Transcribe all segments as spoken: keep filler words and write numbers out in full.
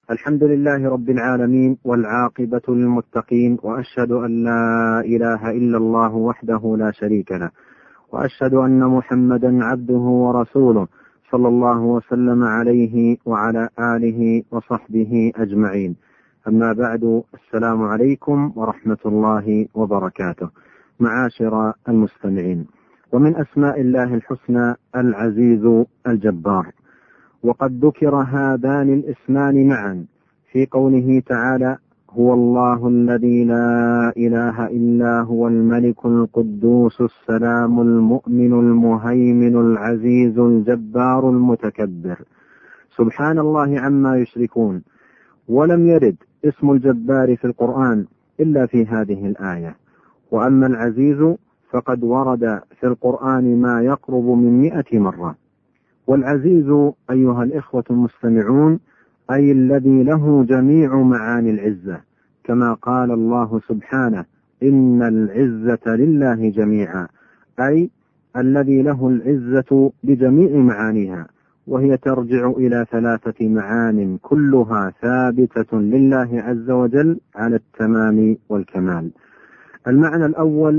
الحمد لله رب العالمين، والعاقبة للمتقين، وأشهد أن لا إله إلا الله وحده لا شريك له، وأشهد أن محمدا عبده ورسوله صلى الله وسلم عليه وعلى آله وصحبه أجمعين. أما بعد، السلام عليكم ورحمة الله وبركاته. معاشر المستمعين، ومن أسماء الله الحسنى العزيز الجبار، وقد ذكر هذان الاسمان معا في قوله تعالى: هو الله الذي لا إله إلا هو الملك القدوس السلام المؤمن المهيمن العزيز الجبار المتكبر، سبحان الله عما يشركون. ولم يرد اسم الجبار في القرآن إلا في هذه الآية. وأما العزيز فقد ورد في القرآن ما يقرب من مئة مرة. والعزيز أيها الإخوة المستمعون أي الذي له جميع معاني العزة، كما قال الله سبحانه: إن العزة لله جميعا، أي الذي له العزة بجميع معانيها، وهي ترجع إلى ثلاثة معان كلها ثابتة لله عز وجل على التمام والكمال. المعنى الأول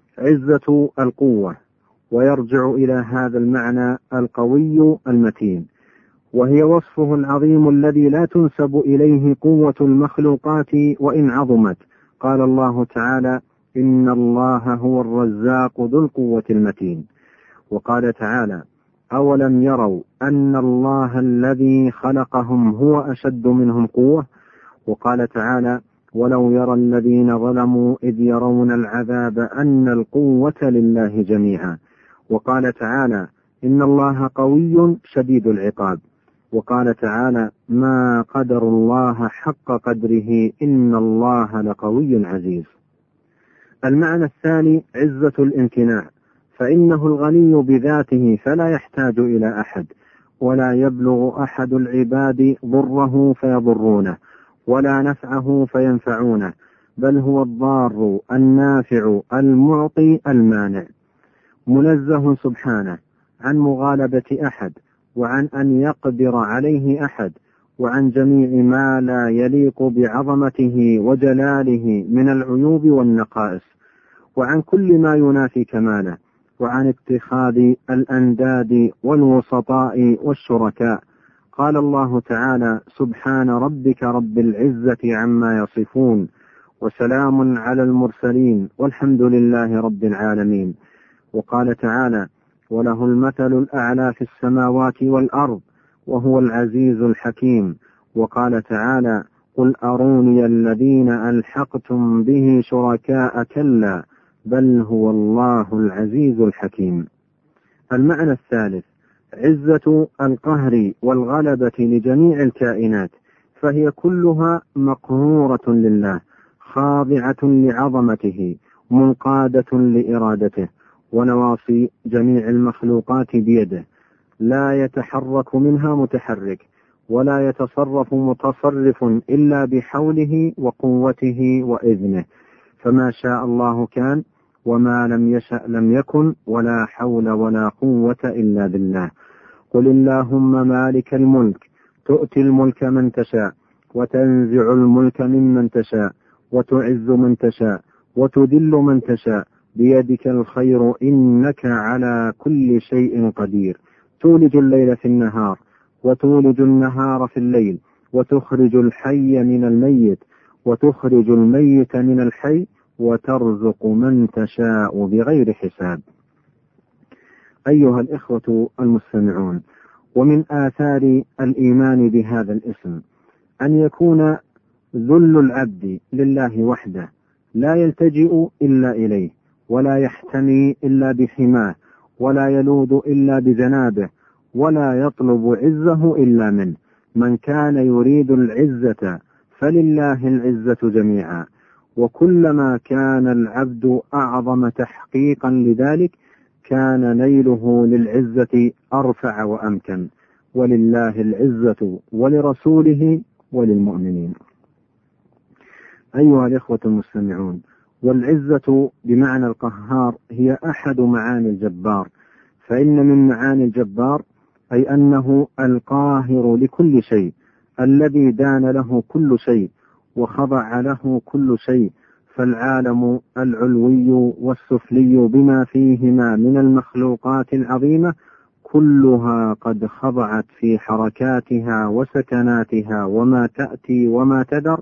عزة القوة، ويرجع إلى هذا المعنى القوي المتين، وهي وصفه العظيم الذي لا تنسب إليه قوة المخلوقات وإن عظمت. قال الله تعالى: إن الله هو الرزاق ذو القوة المتين. وقال تعالى: أولم يروا أن الله الذي خلقهم هو أشد منهم قوة. وقال تعالى: ولو يرى الذين ظلموا إذ يرون العذاب أن القوة لله جميعا. وقال تعالى: إن الله قوي شديد العقاب. وقال تعالى: ما قدر الله حق قدره إن الله لقوي عزيز. المعنى الثاني عزة الامتناع، فإنه الغني بذاته فلا يحتاج إلى أحد، ولا يبلغ أحد العباد ضره فيضرونه، ولا نفعه فينفعونه، بل هو الضار النافع المعطي المانع، منزه سبحانه عن مغالبة أحد، وعن أن يقدر عليه أحد، وعن جميع ما لا يليق بعظمته وجلاله من العيوب والنقائص، وعن كل ما ينافي كماله، وعن اتخاذ الأنداد والوسطاء والشركاء. قال الله تعالى: سبحان ربك رب العزة عما يصفون، وسلام على المرسلين، والحمد لله رب العالمين. وقال تعالى: وله المثل الأعلى في السماوات والأرض وهو العزيز الحكيم. وقال تعالى: قل أروني الذين ألحقتم به شركاء، كلا بل هو الله العزيز الحكيم. المعنى الثالث عزة القهر والغلبة لجميع الكائنات، فهي كلها مقهورة لله، خاضعة لعظمته، منقادة لإرادته، ونواصي جميع المخلوقات بيده، لا يتحرك منها متحرك، ولا يتصرف متصرف إلا بحوله وقوته وإذنه، فما شاء الله كان، وما لم يشأ لم يكن، ولا حول ولا قوة إلا بالله. قل اللهم مالك الملك تؤتي الملك من تشاء، وتنزع الملك ممن تشاء، وتعز من تشاء، وتذل من تشاء، بيدك الخير إنك على كل شيء قدير. تولج الليل في النهار، وتولج النهار في الليل، وتخرج الحي من الميت، وتخرج الميت من الحي، وترزق من تشاء بغير حساب. أيها الإخوة المستمعون، ومن آثار الإيمان بهذا الاسم أن يكون ذل العبد لله وحده، لا يلتجئ إلا إليه، ولا يحتمي إلا بحماه، ولا يلوذ إلا بجنابه، ولا يطلب عزه إلا منه. من كان يريد العزة فلله العزة جميعا، وكلما كان العبد أعظم تحقيقا لذلك كان نيله للعزة أرفع وأمكن. ولله العزة ولرسوله وللمؤمنين. أيها الإخوة المستمعون، والعزة بمعنى القهار هي أحد معاني الجبار، فإن من معاني الجبار أي أنه القاهر لكل شيء، الذي دان له كل شيء وخضع له كل شيء، فالعالم العلوي والسفلي بما فيهما من المخلوقات العظيمة كلها قد خضعت في حركاتها وسكناتها وما تأتي وما تدر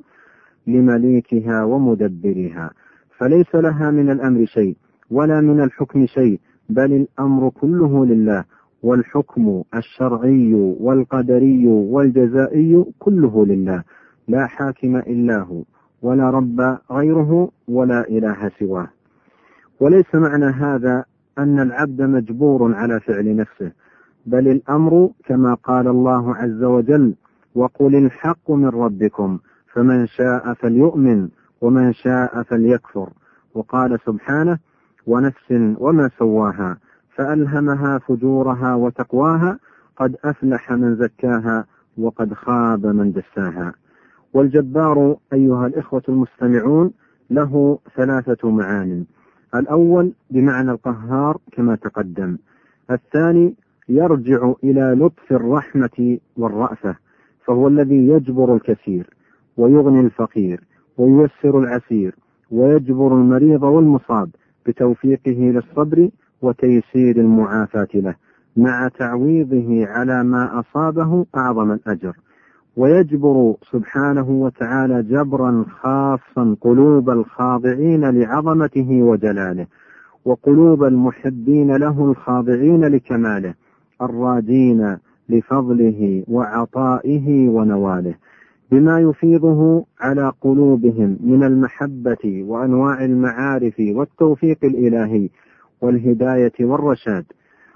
لمليكها ومدبرها، فليس لها من الأمر شيء ولا من الحكم شيء، بل الأمر كله لله، والحكم الشرعي والقدري والجزائي كله لله، لا حاكم إلا هو، ولا رب غيره، ولا إله سواه. وليس معنى هذا أن العبد مجبور على فعل نفسه، بل الأمر كما قال الله عز وجل: وقل الحق من ربكم فمن شاء فليؤمن ومن شاء فليكفر. وقال سبحانه: ونفس وما سواها فألهمها فجورها وتقواها قد أفلح من زكاها وقد خاب من دساها. والجبار أيها الإخوة المستمعون له ثلاثة معان: الأول بمعنى القهار كما تقدم، الثاني يرجع إلى لطف الرحمة والرأفة، فهو الذي يجبر الكثير ويغني الفقير وييسر العسير ويجبر المريض والمصاب بتوفيقه للصبر وتيسير المعافاة له، مع تعويضه على ما أصابه أعظم الأجر. ويجبر سبحانه وتعالى جبرا خاصا قلوب الخاضعين لعظمته وجلاله، وقلوب المحبين له الخاضعين لكماله، الراجين لفضله وعطائه ونواله، بما يفيضه على قلوبهم من المحبة وأنواع المعارف والتوفيق الإلهي والهداية والرشاد.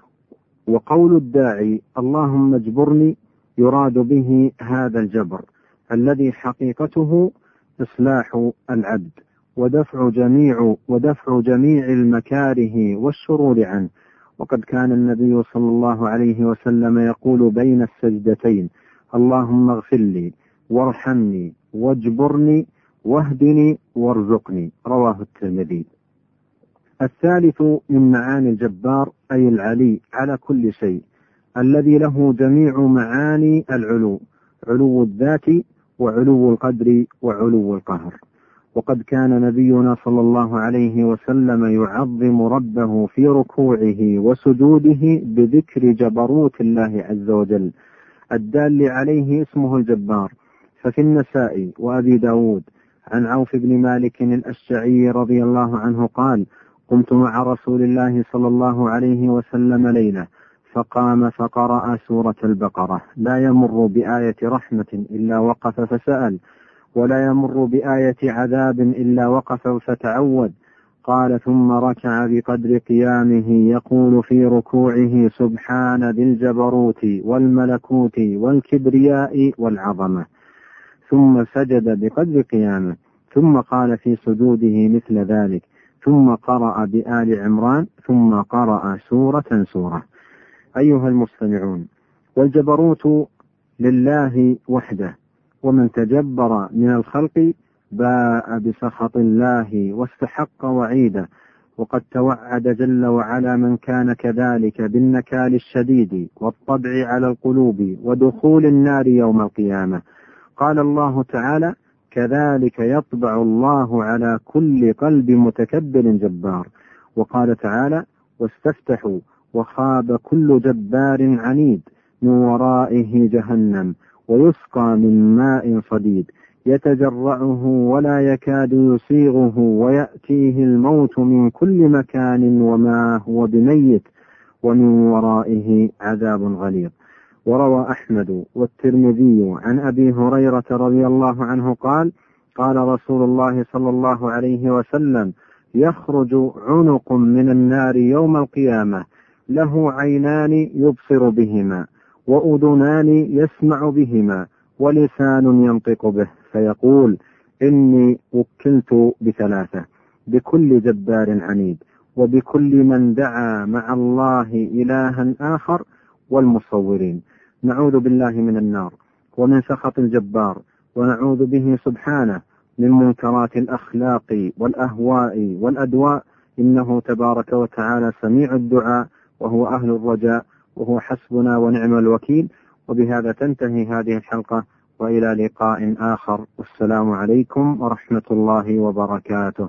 وقول الداعي اللهم اجبرني يراد به هذا الجبر الذي حقيقته إصلاح العبد ودفع جميع ودفع جميع المكاره والشرور عنه. وقد كان النبي صلى الله عليه وسلم يقول بين السجدتين: اللهم اغفر لي وارحمني واجبرني واهدني وارزقني، رواه الترمذي. الثالث من معاني الجبار أي العلي على كل شيء، الذي له جميع معاني العلو، علو الذات وعلو القدر وعلو القهر. وقد كان نبينا صلى الله عليه وسلم يعظم ربه في ركوعه وسجوده بذكر جبروت الله عز وجل الدال عليه اسمه الجبار. ففي النسائي وأبي داود عن عوف بن مالك الأشجعي رضي الله عنه قال: قمت مع رسول الله صلى الله عليه وسلم ليلة فقام فقرأ سورة البقرة، لا يمر بآية رحمة إلا وقف فسأل، ولا يمر بآية عذاب إلا وقف فتعود. قال: ثم ركع بقدر قيامه يقول في ركوعه: سبحان ذي الجبروت والملكوت والكبرياء والعظمة. ثم سجد بقدر قيامه، ثم قال في سجوده مثل ذلك، ثم قرأ بآل عمران، ثم قرأ سورة سورة. أيها المستمعون، والجبروت لله وحده، ومن تجبر من الخلق باء بسخط الله واستحق وعيده. وقد توعد جل وعلا من كان كذلك بالنكال الشديد والطبع على القلوب ودخول النار يوم القيامة. قال الله تعالى: كذلك يطبع الله على كل قلب متكبر جبار. وقال تعالى: واستفتحوا وخاب كل جبار عنيد من ورائه جهنم ويسقى من ماء صديد يتجرعه ولا يكاد يسيغه ويأتيه الموت من كل مكان وما هو بميت ومن ورائه عذاب غليظ. وروى أحمد والترمذي عن أبي هريرة رضي الله عنه قال: قال رسول الله صلى الله عليه وسلم: يخرج عنق من النار يوم القيامة له عينان يبصر بهما وأذنان يسمع بهما ولسان ينطق به، فيقول: إني وكلت بثلاثة، بكل جبار عنيد، وبكل من دعا مع الله إلها آخر، والمصورين. نعوذ بالله من النار ومن سخط الجبار، ونعوذ به سبحانه من منكرات الأخلاق والأهواء والأدواء، إنه تبارك وتعالى سميع الدعاء وهو أهل الرجاء وهو حسبنا ونعم الوكيل. وبهذا تنتهي هذه الحلقة، وإلى لقاء آخر، والسلام عليكم ورحمة الله وبركاته.